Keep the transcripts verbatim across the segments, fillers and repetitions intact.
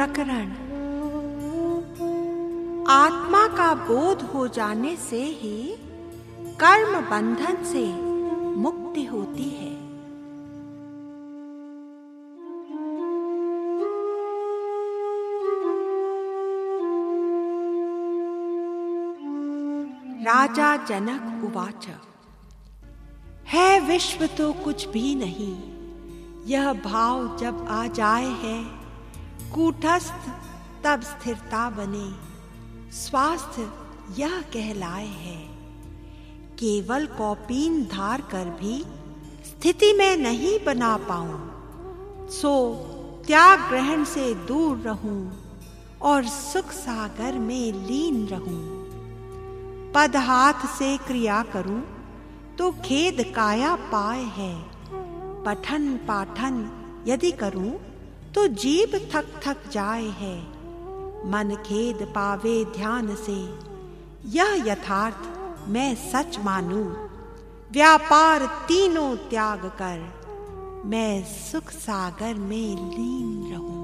प्रकरण। आत्मा का बोध हो जाने से ही कर्म बंधन से मुक्ति होती है। राजा जनक उवाच। है विश्व तो कुछ भी नहीं, यह भाव जब आ जाए है, कूटस्थ तब स्थिरता बने, स्वास्थ्य यह कहलाए है। केवल कौपीन धार कर भी स्थिति में नहीं बना पाऊं, सो त्याग ग्रहण से दूर रहूं और सुख सागर में लीन रहूं। पद हाथ से क्रिया करूं तो खेद काया पाए है, पठन पाठन यदि करूं तो जीभ थक थक जाए है। मन खेद पावे ध्यान से, यह यथार्थ मैं सच मानूं। व्यापार तीनों त्याग कर, मैं सुख सागर में लीन रहूं।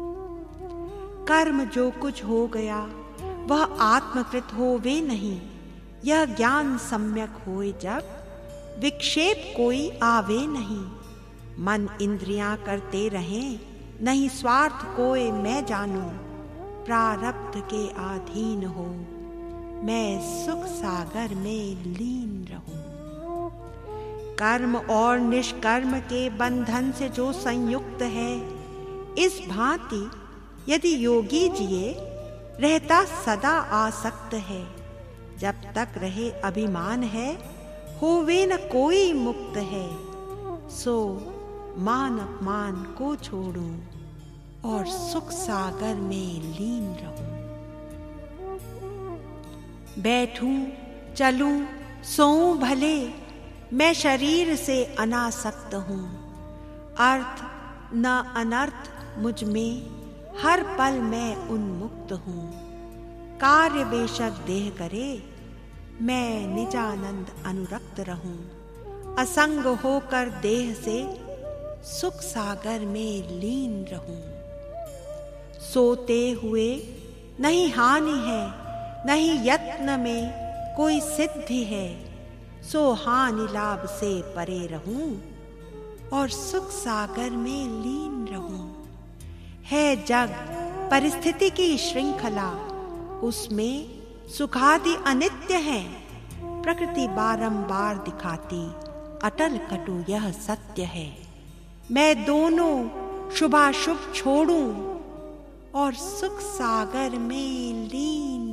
कर्म जो कुछ हो गया वह आत्मकृत होवे नहीं, यह ज्ञान सम्यक होए जब, विक्षेप कोई आवे नहीं। मन इंद्रियां करते रहें, नहीं स्वार्थ कोई मैं जानूं। प्रारब्ध के अधीन हो, मैं सुख सागर में लीन रहूं। कर्म और निष्कर्म के बंधन से जो संयुक्त है, इस भांति यदि योगी जिए रहता सदा आसक्त है। जब तक रहे अभिमान है, होवे न कोई मुक्त है। सो मान अपमान को छोड़ूं और सुख सागर में लीन रहूं। बैठूं चलूं सोऊं भले, मैं शरीर से अनासक्त हूं। अर्थ न अनर्थ मुझ में, हर पल मैं उन्मुक्त हूं। कार्य बेशक देह करे, मैं निजानंद अनुरक्त रहूं। असंग होकर देह से, सुख सागर में लीन रहूं। सोते हुए नहीं हानि है, नहीं यत्न में कोई सिद्धि है। सो हानि लाभ से परे रहूं और सुख सागर में लीन रहूं। है जग परिस्थिति की श्रृंखला, उसमें सुखादि अनित्य है। प्रकृति बारंबार दिखाती, अटल कटु यह सत्य है। मैं दोनों शुभाशुभ छोड़ूं और सुख सागर में लीन